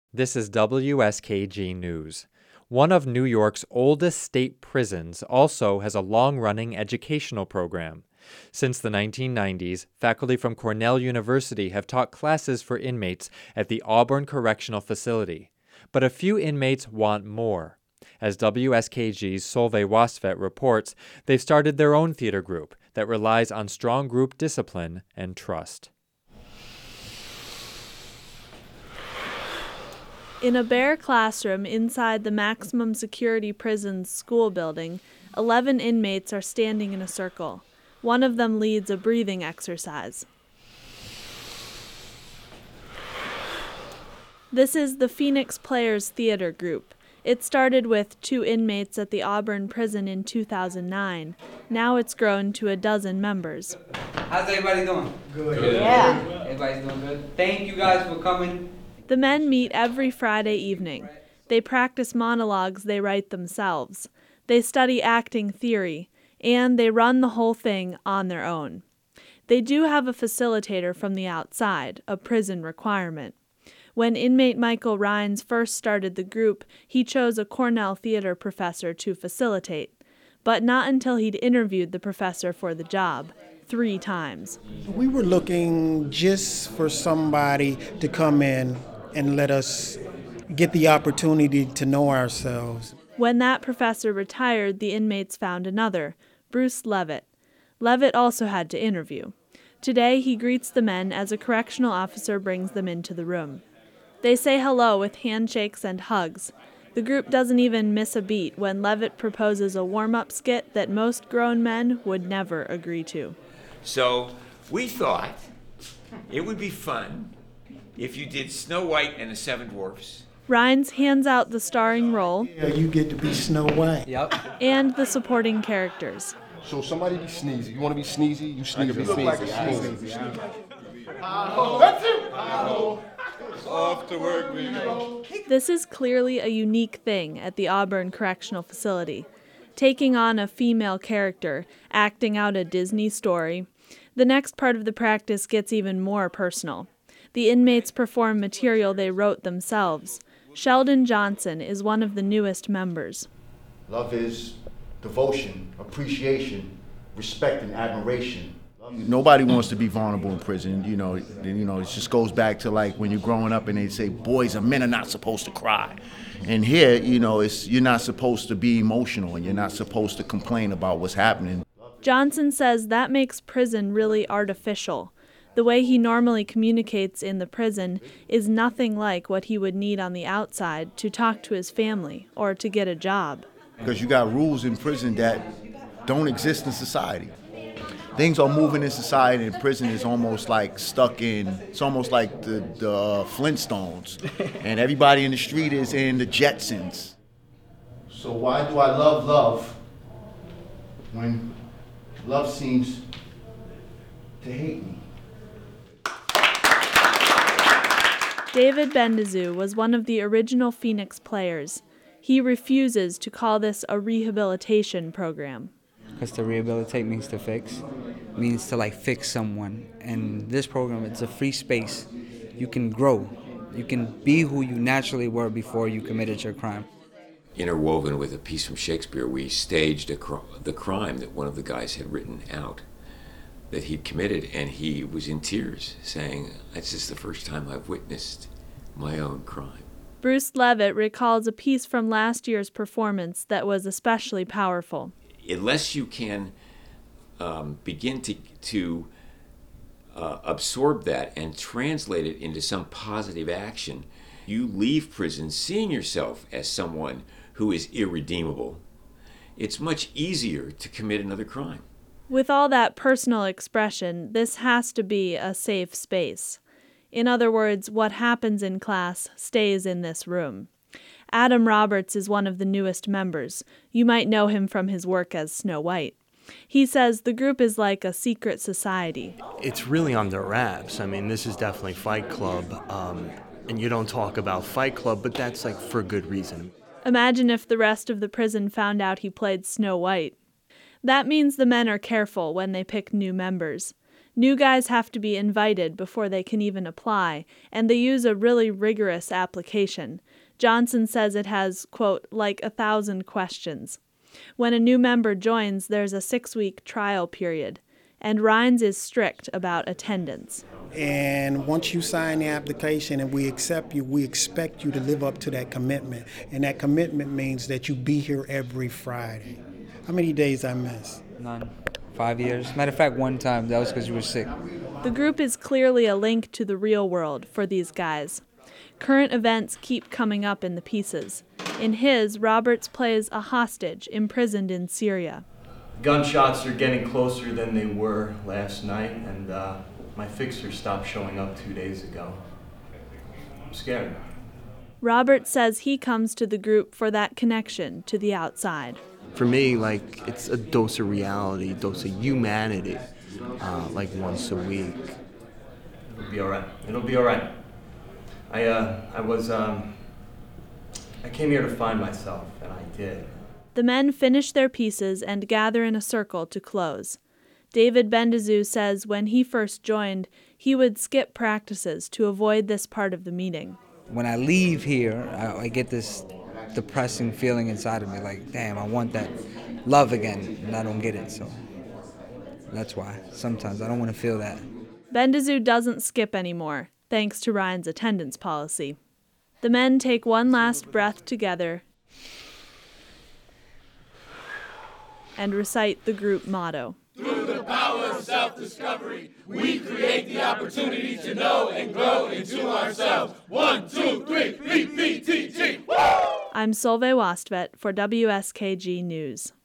This is WSKG News. One of New York's oldest state prisons also has a long-running educational program. Since the 1990s, faculty from Cornell University have taught classes for inmates at the Auburn Correctional Facility. But a few inmates want more. As WSKG's Solveig Wasfet reports, they've started their own theater group that relies on strong group discipline and trust. In a bare classroom inside the maximum security prison's school building, 11 inmates are standing in a circle. One of them leads a breathing exercise. This is the Phoenix Players Theater Group. It started with 2 inmates at the Auburn prison in 2009. Now it's grown to a dozen members. How's everybody doing? Good. Yeah. Everybody's doing good. Thank you guys for coming. The men meet every Friday evening. They practice monologues they write themselves. They study acting theory, and they run the whole thing on their own. They do have a facilitator from the outside, a prison requirement. When inmate Michael Rhines first started the group, he chose a Cornell theater professor to facilitate, but not until he'd interviewed the professor for the job 3 times. We were looking just for somebody to come in and let us get the opportunity to know ourselves. When that professor retired, the inmates found another, Bruce Levitt. Levitt also had to interview. Today, he greets the men as a correctional officer brings them into the room. They say hello with handshakes and hugs. The group doesn't even miss a beat when Levitt proposes a warm-up skit that most grown men would never agree to. So we thought it would be fun if you did Snow White and the 7 Dwarfs. Rhines hands out the starring role. Yeah, you get to be Snow White. Yep. And the supporting characters. So somebody be sneezy. You want to be sneezy? You sneezy. You look like a sneezy. That's it. Off to work we go. This is clearly a unique thing at the Auburn Correctional Facility. Taking on a female character, acting out a Disney story. The next part of the practice gets even more personal. The inmates perform material they wrote themselves. Sheldon Johnson is one of the newest members. Love is devotion, appreciation, respect, and admiration. Nobody wants to be vulnerable in prison. It just goes back to like when you're growing up and they say boys and men are not supposed to cry. And here, you're not supposed to be emotional and you're not supposed to complain about what's happening. Johnson says that makes prison really artificial. The way he normally communicates in the prison is nothing like what he would need on the outside to talk to his family or to get a job. Because you got rules in prison that don't exist in society. Things are moving in society, and prison is almost like it's almost like the Flintstones. And everybody in the street is in the Jetsons. So why do I love when love seems to hate me? David Bendezou was one of the original Phoenix Players. He refuses to call this a rehabilitation program. Because to rehabilitate means to fix, means to fix someone. And this program, it's a free space. You can grow. You can be who you naturally were before you committed your crime. Interwoven with a piece from Shakespeare, we staged the crime that one of the guys had written out that he'd committed, and he was in tears saying, "This is the first time I've witnessed my own crime." Bruce Levitt recalls a piece from last year's performance that was especially powerful. Unless you can begin to absorb that and translate it into some positive action, you leave prison seeing yourself as someone who is irredeemable. It's much easier to commit another crime. With all that personal expression, this has to be a safe space. In other words, what happens in class stays in this room. Adam Roberts is one of the newest members. You might know him from his work as Snow White. He says the group is like a secret society. It's really under wraps. I mean, this is definitely Fight Club, and you don't talk about Fight Club, but that's for good reason. Imagine if the rest of the prison found out he played Snow White. That means the men are careful when they pick new members. New guys have to be invited before they can even apply, and they use a really rigorous application. Johnson says it has, quote, like 1,000 questions. When a new member joins, there's a 6-week trial period, and Rhines is strict about attendance. And once you sign the application and we accept you, we expect you to live up to that commitment. And that commitment means that you be here every Friday. How many days I miss? None. 5 years. Matter of fact, one time, that was because you were sick. The group is clearly a link to the real world for these guys. Current events keep coming up in the pieces. In his, Roberts plays a hostage imprisoned in Syria. Gunshots are getting closer than they were last night, and my fixer stopped showing up 2 days ago. I'm scared. Roberts says he comes to the group for that connection to the outside. For me, like, it's a dose of reality, dose of humanity, like once a week. It'll be all right. It'll be all right. I came here to find myself, and I did. The men finish their pieces and gather in a circle to close. David Bendizu says when he first joined, he would skip practices to avoid this part of the meeting. When I leave here, I get this depressing feeling inside of me, like, damn, I want that love again, and I don't get it, so that's why. Sometimes I don't want to feel that. Bendizu doesn't skip anymore, thanks to Ryan's attendance policy. The men take one last breath together and recite the group motto. Through the power of self-discovery, we create the opportunity to know and grow into ourselves. 1, 2, 3, PPTG! I'm Solveig Wastvedt for WSKG News.